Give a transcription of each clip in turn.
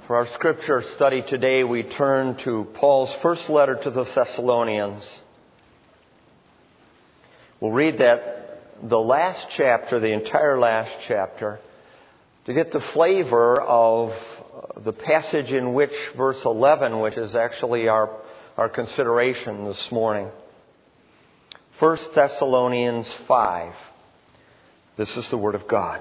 For our scripture study today, we turn to Paul's first letter to the Thessalonians. We'll read the last chapter, the entire last chapter, to get the flavor of the passage in which verse 11, which is actually our consideration this morning. 1 Thessalonians 5. This is the Word of God.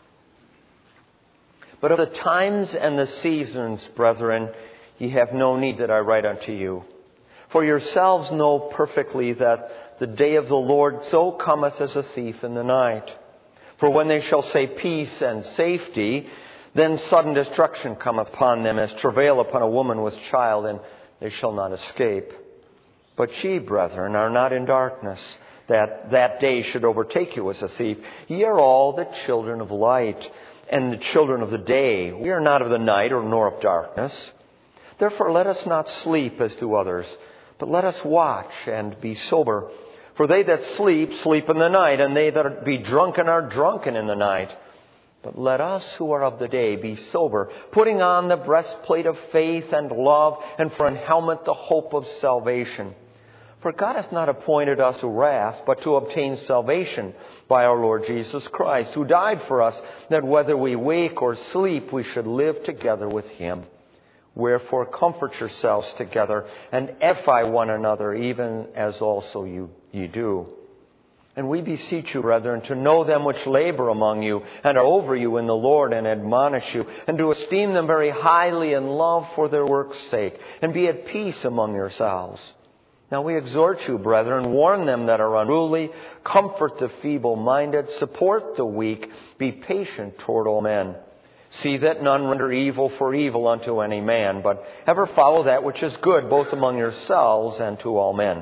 But of the times and the seasons, brethren, ye have no need that I write unto you. For yourselves know perfectly that the day of the Lord so cometh as a thief in the night. For when they shall say peace and safety, then sudden destruction cometh upon them as travail upon a woman with child, and they shall not escape. But ye, brethren, are not in darkness, that day should overtake you as a thief. Ye are all the children of light, and the children of the day. We are not of the night nor of darkness. Therefore let us not sleep as do others, but let us watch and be sober. For they that sleep, sleep in the night, and they that be drunken are drunken in the night. But let us who are of the day be sober, putting on the breastplate of faith and love, and for an helmet the hope of salvation. For God hath not appointed us to wrath, but to obtain salvation by our Lord Jesus Christ, who died for us, that whether we wake or sleep, we should live together with Him. Wherefore comfort yourselves together, and edify one another, even as also ye do. And we beseech you, brethren, to know them which labor among you, and are over you in the Lord, and admonish you, and to esteem them very highly in love for their work's sake, and be at peace among yourselves. Now we exhort you, brethren, warn them that are unruly, comfort the feeble-minded, support the weak, be patient toward all men. See that none render evil for evil unto any man, but ever follow that which is good, both among yourselves and to all men.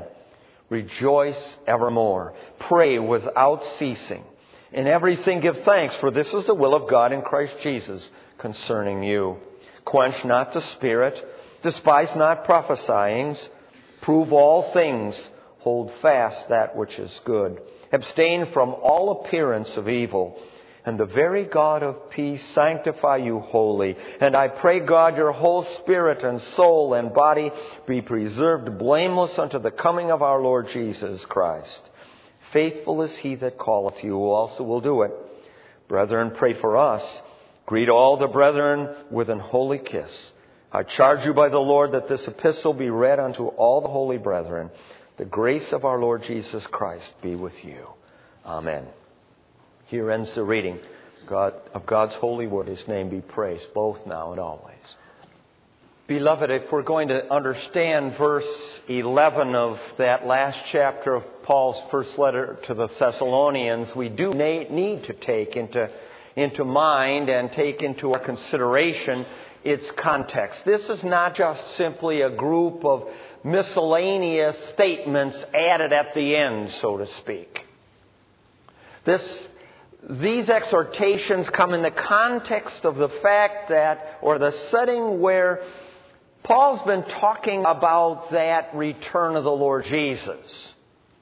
Rejoice evermore. Pray without ceasing. In everything give thanks, for this is the will of God in Christ Jesus concerning you. Quench not the spirit, despise not prophesying. Prove all things, hold fast that which is good. Abstain from all appearance of evil. And the very God of peace sanctify you wholly. And I pray God your whole spirit and soul and body be preserved blameless unto the coming of our Lord Jesus Christ. Faithful is He that calleth you, who also will do it. Brethren, pray for us. Greet all the brethren with an holy kiss. I charge you by the Lord that this epistle be read unto all the holy brethren. The grace of our Lord Jesus Christ be with you. Amen. Here ends the reading of God's holy word. His name be praised, both now and always. Beloved, if we're going to understand verse 11 of that last chapter of Paul's first letter to the Thessalonians, we do need to take into mind and take into our consideration its context. This is not just simply a group of miscellaneous statements added at the end, so to speak. These exhortations come in the context of the fact that, or the setting where Paul's been talking about that return of the Lord Jesus.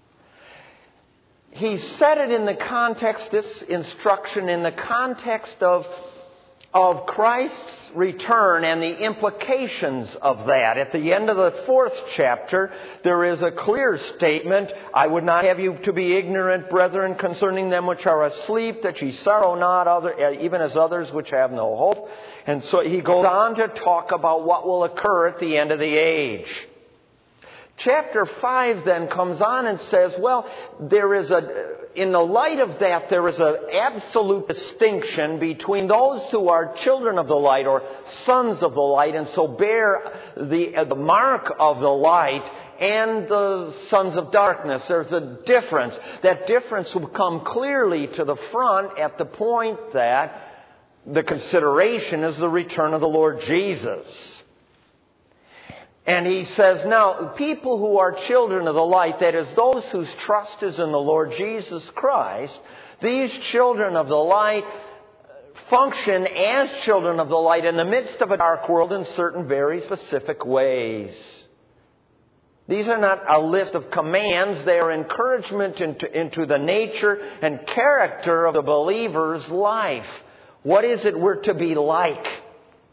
He said it in the context, this instruction, in the context of Christ's return and the implications of that. At the end of the 4th chapter, there is a clear statement, I would not have you to be ignorant, brethren, concerning them which are asleep, that ye sorrow not, even as others which have no hope. And so he goes on to talk about what will occur at the end of the age. Chapter 5 then comes on and says, well, in the light of that, there is an absolute distinction between those who are children of the light or sons of the light and so bear the mark of the light, and the sons of darkness. There's a difference. That difference will come clearly to the front at the point that the consideration is the return of the Lord Jesus. And he says, now, people who are children of the light, that is, those whose trust is in the Lord Jesus Christ, these children of the light function as children of the light in the midst of a dark world in certain very specific ways. These are not a list of commands. They are encouragement into the nature and character of the believer's life. What is it we're to be like?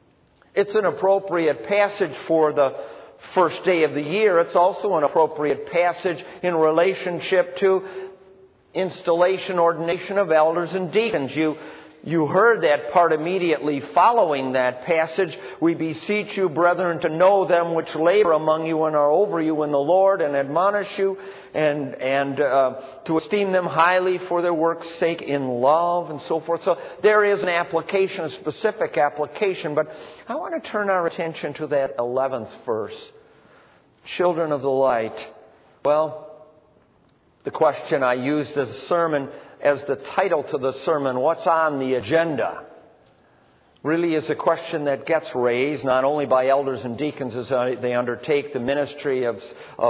It's an appropriate passage for the first day of the year. It's also an appropriate passage in relationship to installation, ordination of elders and deacons. You heard that part immediately following that passage. We beseech you, brethren, to know them which labor among you and are over you in the Lord, and admonish you, and to esteem them highly for their work's sake in love, and so forth. So there is an application, a specific application. But I want to turn our attention to that 11th verse. Children of the light. Well, the question I used as a sermon, as the title to the sermon, what's on the agenda, really is a question that gets raised not only by elders and deacons as they undertake the ministry of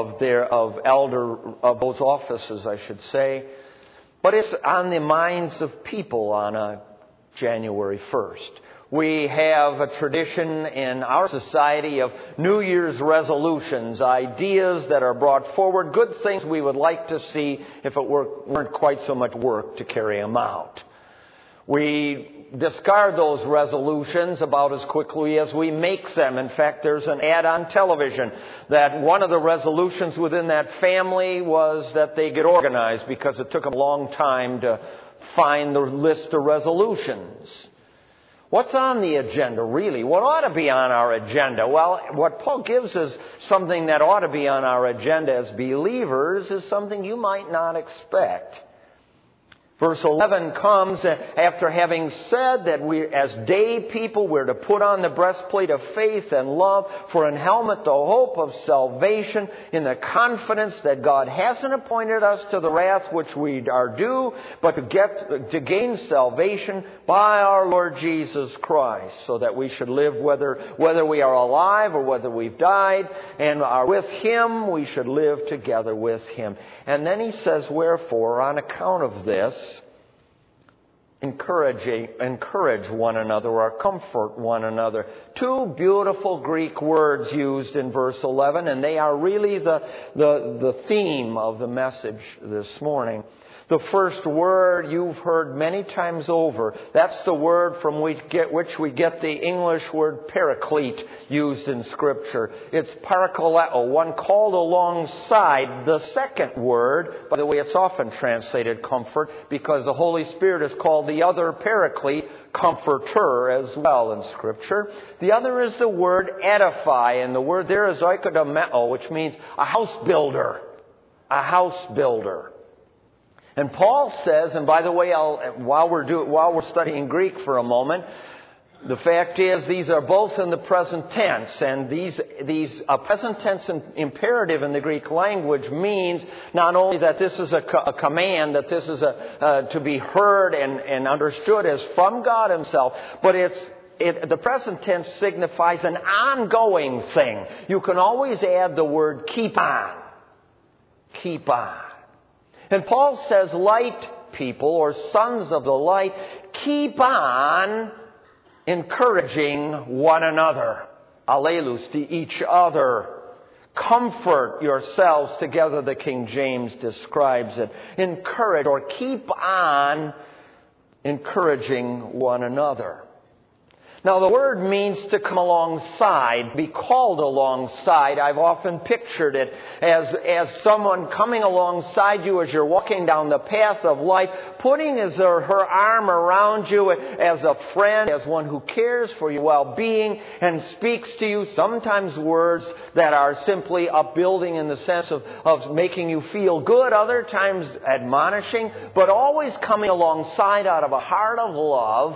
those offices, I should say, but it's on the minds of people on a January 1st. We have a tradition in our society of New Year's resolutions, ideas that are brought forward, good things we would like to see if it weren't quite so much work to carry them out. We discard those resolutions about as quickly as we make them. In fact, there's an ad on television that one of the resolutions within that family was that they get organized because it took them a long time to find the list of resolutions. What's on the agenda, really? What ought to be on our agenda? Well, what Paul gives us, something that ought to be on our agenda as believers, is something you might not expect. Verse 11 comes after having said that we, as day people, we're to put on the breastplate of faith and love, for an helmet the hope of salvation, in the confidence that God hasn't appointed us to the wrath which we are due, but to gain salvation by our Lord Jesus Christ, so that we should live whether we are alive or whether we've died, and are with Him, we should live together with Him. And then he says, wherefore, on account of this, encourage one another or comfort one another. Two beautiful Greek words used in verse 11, and they are really the theme of the message this morning. The first word you've heard many times over. That's the word from which we get the English word paraclete used in Scripture. It's parakaleo, one called alongside. The second word, by the way, it's often translated comfort, because the Holy Spirit is called the other paraclete, comforter, as well in Scripture. The other is the word edify, and the word there is oikodomeo, which means a house builder. A house builder. And Paul says, and by the way, while we're studying Greek for a moment, the fact is these are both in the present tense, and these present tense imperative in the Greek language means not only that this is a command, that this is to be heard and understood as from God Himself, but the present tense signifies an ongoing thing. You can always add the word keep on. Keep on. And Paul says, light people, or sons of the light, keep on encouraging one another. Allelus, to each other. Comfort yourselves together, the King James describes it. Encourage, or keep on encouraging one another. Now, the word means to come alongside, be called alongside. I've often pictured it as someone coming alongside you as you're walking down the path of life, putting his or her arm around you as a friend, as one who cares for your well-being and speaks to you, sometimes words that are simply upbuilding in the sense of making you feel good, other times admonishing, but always coming alongside out of a heart of love,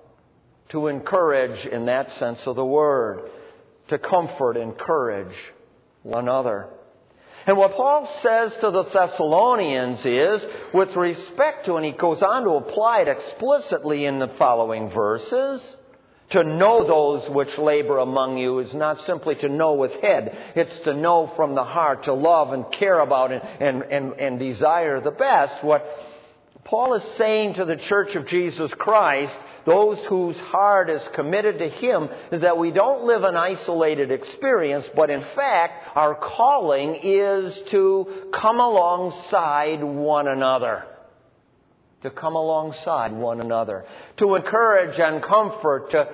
to encourage in that sense of the word, to comfort, encourage one another. And what Paul says to the Thessalonians is, with respect to, and he goes on to apply it explicitly in the following verses, to know those which labor among you is not simply to know with head. It's to know from the heart, to love and care about and desire the best. What Paul is saying to the Church of Jesus Christ, those whose heart is committed to Him, is that we don't live an isolated experience, but in fact, our calling is to come alongside one another. To come alongside one another. To encourage and comfort,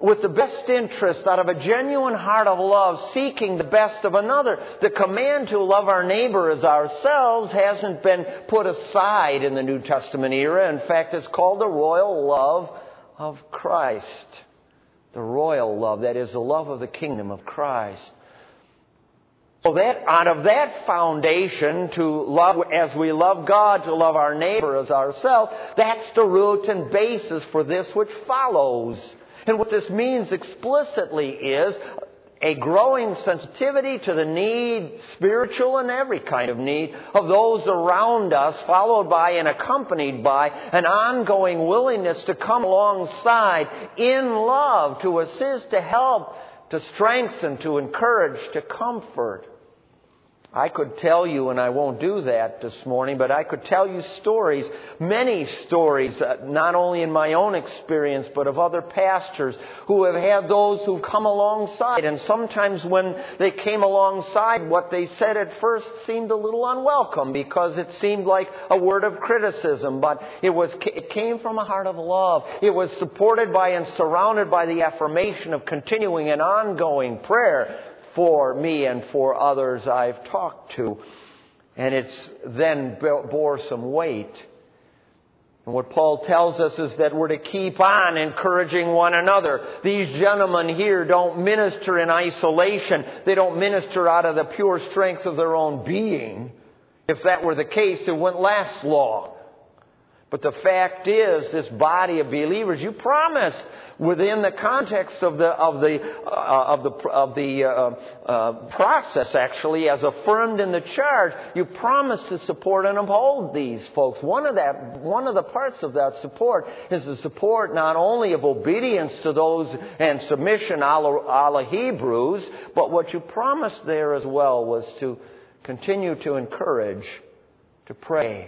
with the best interest, out of a genuine heart of love, seeking the best of another. The command to love our neighbor as ourselves hasn't been put aside in the New Testament era. In fact, it's called the royal love of Christ. The royal love, that is the love of the kingdom of Christ. So that out of that foundation, to love as we love God, to love our neighbor as ourselves, that's the root and basis for this which follows. And what this means explicitly is a growing sensitivity to the need, spiritual and every kind of need, of those around us, followed by and accompanied by an ongoing willingness to come alongside in love, to assist, to help, to strengthen, to encourage, to comfort. I could tell you, and I won't do that this morning, but I could tell you stories, many stories, not only in my own experience, but of other pastors who have had those who've come alongside. And sometimes when they came alongside, what they said at first seemed a little unwelcome because it seemed like a word of criticism. But it came from a heart of love. It was supported by and surrounded by the affirmation of continuing and ongoing prayer for me and for others I've talked to. And it's then bore some weight. And what Paul tells us is that we're to keep on encouraging one another. These gentlemen here don't minister in isolation. They don't minister out of the pure strength of their own being. If that were the case, it wouldn't last long. But the fact is, this body of believers, you promised within the context of the process, actually, as affirmed in the charge, you promised to support and uphold these folks. One of the parts of that support is the support not only of obedience to those and submission a la Hebrews, but what you promised there as well was to continue to encourage, to pray,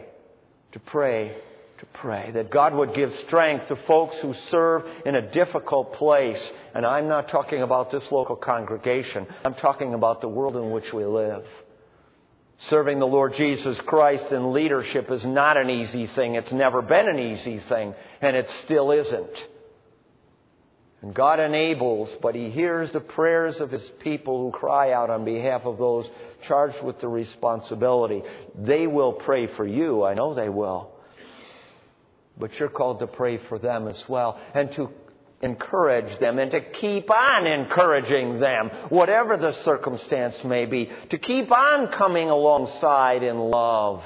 that God would give strength to folks who serve in a difficult place. And I'm not talking about this local congregation. I'm talking about the world in which we live. Serving the Lord Jesus Christ in leadership is not an easy thing. It's never been an easy thing, and it still isn't. And God enables, but He hears the prayers of His people who cry out on behalf of those charged with the responsibility. They will pray for you. I know they will. But you're called to pray for them as well, and to encourage them, and to keep on encouraging them, whatever the circumstance may be, to keep on coming alongside in love.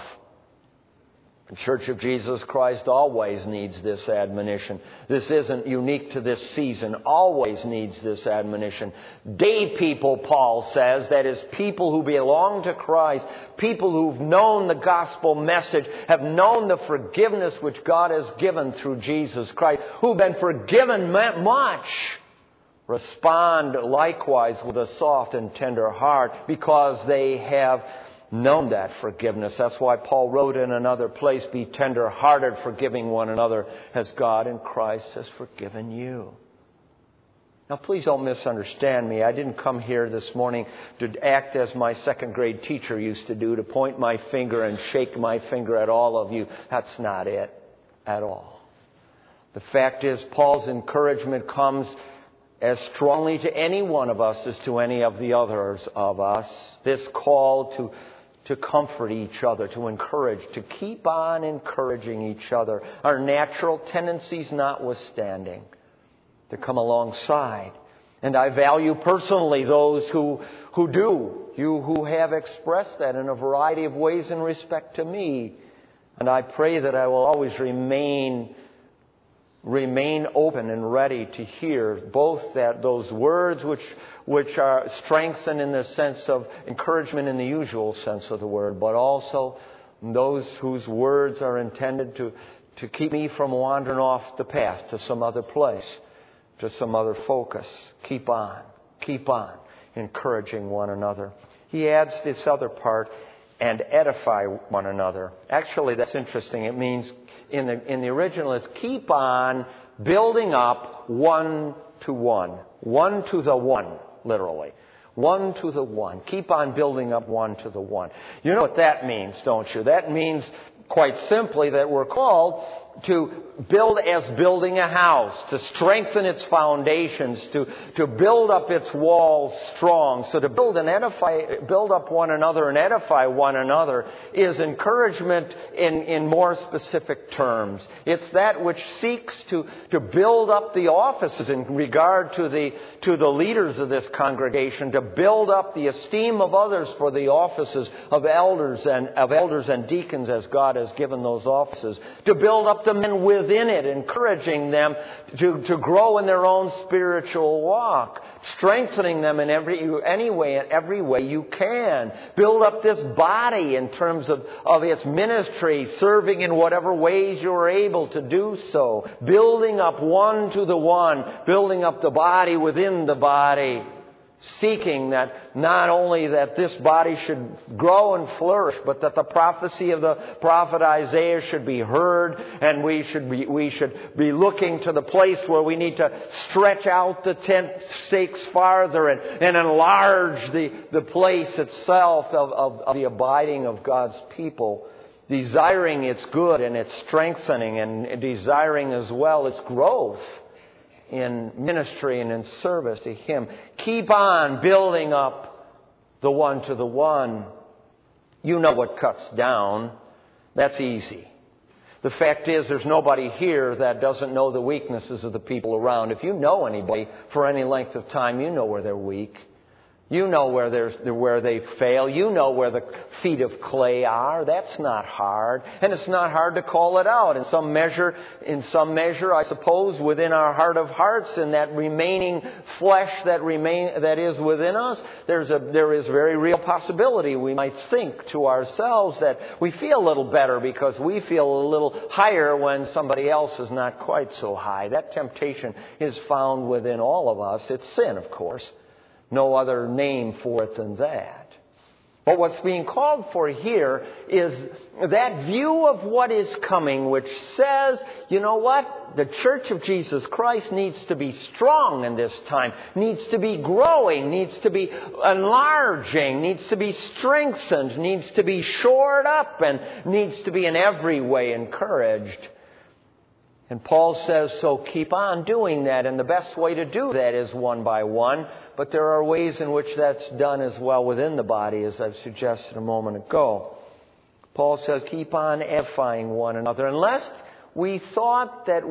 The Church of Jesus Christ always needs this admonition. This isn't unique to this season. Always needs this admonition. Day people, Paul says, that is, people who belong to Christ, people who've known the gospel message, have known the forgiveness which God has given through Jesus Christ, who've been forgiven much, respond likewise with a soft and tender heart because they have known that forgiveness. That's why Paul wrote in another place, be tender-hearted, forgiving one another as God in Christ has forgiven you. Now, please don't misunderstand me. I didn't come here this morning to act as my second grade teacher used to do, to point my finger and shake my finger at all of you. That's not it at all. The fact is, Paul's encouragement comes as strongly to any one of us as to any of the others of us. This call to comfort each other, to encourage, to keep on encouraging each other, our natural tendencies notwithstanding, to come alongside. And I value personally those who do, you who have expressed that in a variety of ways in respect to me. And I pray that I will always remain open and ready to hear both those words which are strengthened in the sense of encouragement in the usual sense of the word, but also those whose words are intended to keep me from wandering off the path to some other place, to some other focus. Keep on encouraging one another. He adds this other part, and edify one another. Actually, that's interesting. It means in the original, it's keep on building up one to one. One to the one, literally. One to the one. Keep on building up one to the one. You know what that means, don't you? That means, quite simply, that we're called to build as building a house, to strengthen its foundations, to build up its walls strong. So to build up one another and edify one another is encouragement in more specific terms. It's that which seeks to build up the offices in regard to the leaders of this congregation, to build up the esteem of others for the offices of elders and deacons as God has given those offices, to build up the men within it, encouraging them to grow in their own spiritual walk, strengthening them in every way you can. Build up this body in terms of its ministry, serving in whatever ways you're able to do so. Building up one to the one, building up the body within the body. Seeking that not only that this body should grow and flourish, but that the prophecy of the prophet Isaiah should be heard, and we should be looking to the place where we need to stretch out the tent stakes farther and enlarge the place itself of the abiding of God's people, desiring its good and its strengthening, and desiring as well its growth in ministry and in service to Him. Keep on building up the one to the one. You know what cuts down. That's easy. The fact is, there's nobody here that doesn't know the weaknesses of the people around. If you know anybody for any length of time, you know where they're weak. You know where they fail. You know where the feet of clay are. That's not hard. And it's not hard to call it out. In some measure, I suppose, within our heart of hearts, in that remaining flesh that is within us, there is very real possibility. We might think to ourselves that we feel a little better because we feel a little higher when somebody else is not quite so high. That temptation is found within all of us. It's sin, of course. No other name for it than that. But what's being called for here is that view of what is coming, which says, you know what? The Church of Jesus Christ needs to be strong in this time, needs to be growing, needs to be enlarging, needs to be strengthened, needs to be shored up, and needs to be in every way encouraged. And Paul says, so keep on doing that. And the best way to do that is one by one. But there are ways in which that's done as well within the body, as I've suggested a moment ago. Paul says, keep on edifying one another. Lest we thought that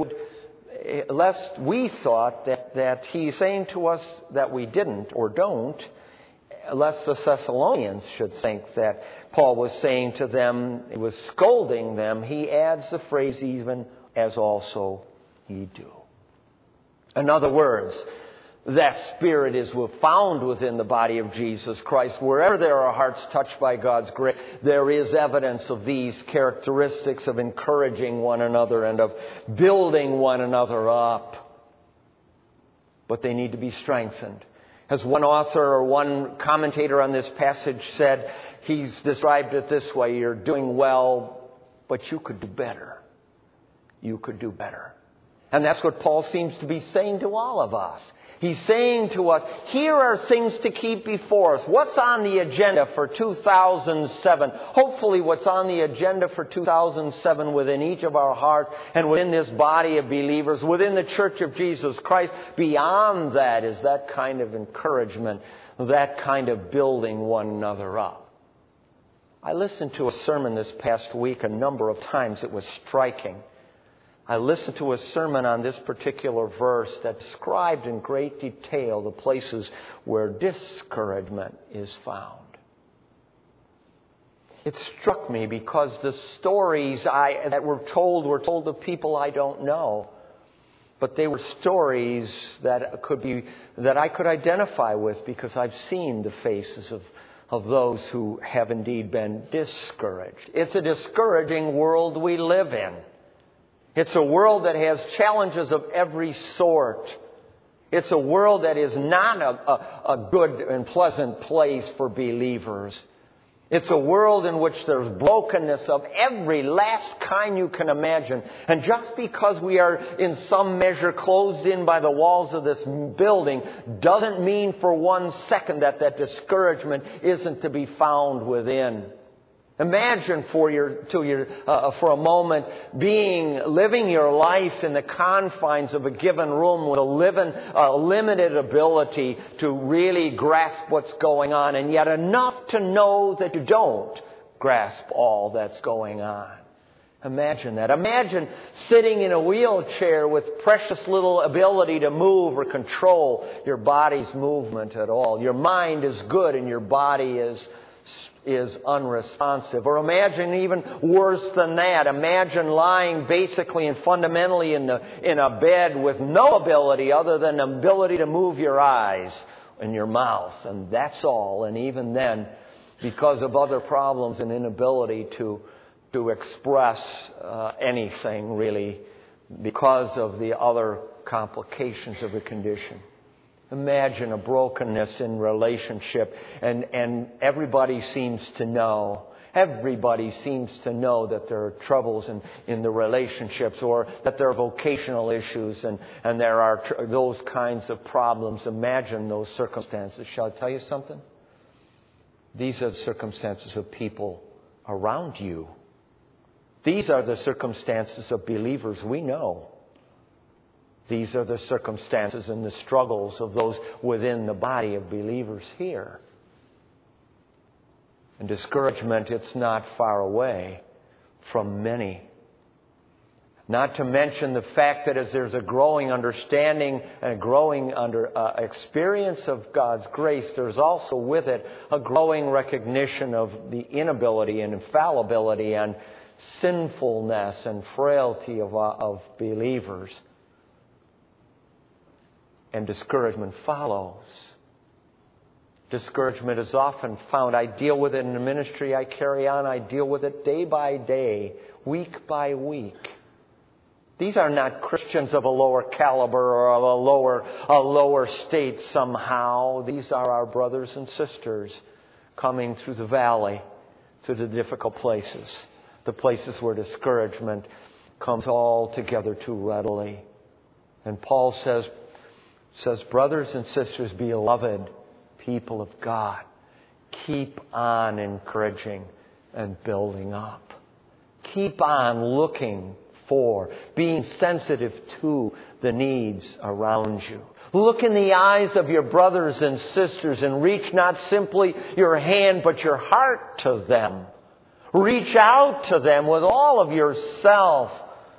he's saying to us that we didn't or don't, lest the Thessalonians should think that Paul was saying to them, he was scolding them, he adds the phrase even as also ye do. In other words, that Spirit is found within the body of Jesus Christ. Wherever there are hearts touched by God's grace, there is evidence of these characteristics of encouraging one another and of building one another up. But they need to be strengthened. As one author or one commentator on this passage said, he's described it this way: you're doing well, but you could do better. You could do better. And that's what Paul seems to be saying to all of us. He's saying to us, here are things to keep before us. What's on the agenda for 2007? Hopefully what's on the agenda for 2007 within each of our hearts and within this body of believers, within the Church of Jesus Christ. Beyond that is that kind of encouragement, that kind of building one another up. I listened to a sermon this past week a number of times. It was striking. I listened to a sermon on this particular verse that described in great detail the places where discouragement is found. It struck me because the stories that were told of people I don't know. But they were stories that I could identify with because I've seen the faces of those who have indeed been discouraged. It's a discouraging world we live in. It's a world that has challenges of every sort. It's a world that is not a good and pleasant place for believers. It's a world in which there's brokenness of every last kind you can imagine. And just because we are in some measure closed in by the walls of this building doesn't mean for 1 second that discouragement isn't to be found within. Imagine for a moment living your life in the confines of a given room with a limited ability to really grasp what's going on, and yet enough to know that you don't grasp all that's going on. Imagine that. Imagine sitting in a wheelchair with precious little ability to move or control your body's movement at all. Your mind is good and your body is unresponsive. Or imagine even worse than that. Imagine lying basically and fundamentally in a bed with no ability other than the ability to move your eyes and your mouth. And that's all. And even then, because of other problems and inability to express anything really, because of the other complications of the condition. Imagine a brokenness in relationship, and everybody seems to know. Everybody seems to know that there are troubles in the relationships, or that there are vocational issues, and there are those kinds of problems. Imagine those circumstances. Shall I tell you something? These are the circumstances of people around you. These are the circumstances of believers we know. These are the circumstances and the struggles of those within the body of believers here. And discouragement, it's not far away from many. Not to mention the fact that as there's a growing understanding and a growing experience of God's grace, there's also with it a growing recognition of the inability and infallibility and sinfulness and frailty of believers. And discouragement follows. Discouragement is often found. I deal with it in the ministry I carry on. I deal with it day by day, week by week. These are not Christians of a lower caliber or of a lower state somehow. These are our brothers and sisters coming through the valley, through the difficult places. The places where discouragement comes all together too readily. And Paul says, brothers and sisters, beloved people of God, keep on encouraging and building up. Keep on looking for, being sensitive to the needs around you. Look in the eyes of your brothers and sisters and reach not simply your hand but your heart to them. Reach out to them with all of yourself.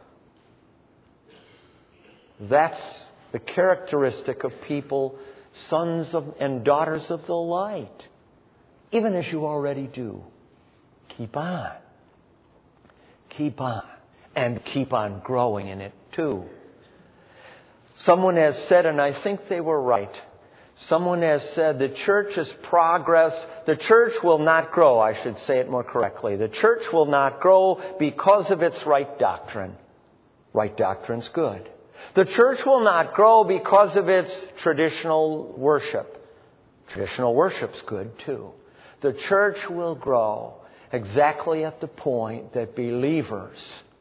That's the characteristic of people, sons and daughters of the light. Even as you already do. Keep on. Keep on. And keep on growing in it too. Someone has said, and I think they were right, someone has said the church's progress, the church will not grow, I should say it more correctly. The church will not grow because of its right doctrine. Right doctrine's good. The church will not grow because of its traditional worship. Traditional worship's good too. The church will grow exactly at the point that believers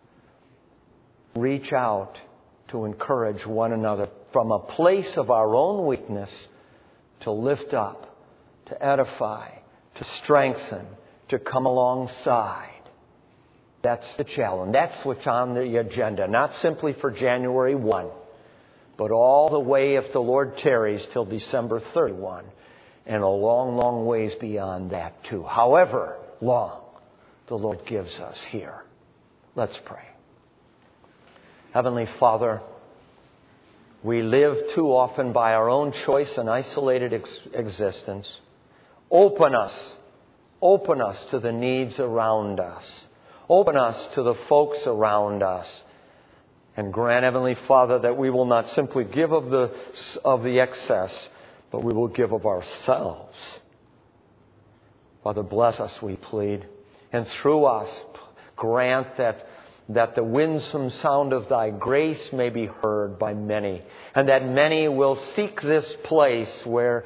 reach out to encourage one another from a place of our own weakness to lift up, to edify, to strengthen, to come alongside. That's the challenge. That's what's on the agenda. Not simply for January 1, but all the way, if the Lord tarries, till December 31. And a long, long ways beyond that too. However long the Lord gives us here. Let's pray. Heavenly Father, we live too often by our own choice and isolated existence. Open us to the needs around us. Open us to the folks around us. And grant, Heavenly Father, that we will not simply give of the excess, but we will give of ourselves. Father, bless us, we plead. And through us, grant that the winsome sound of Thy grace may be heard by many, and that many will seek this place where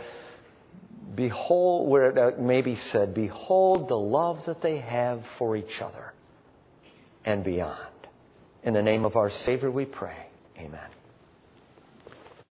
it may be said, behold the love that they have for each other and beyond. In the name of our Savior we pray. Amen.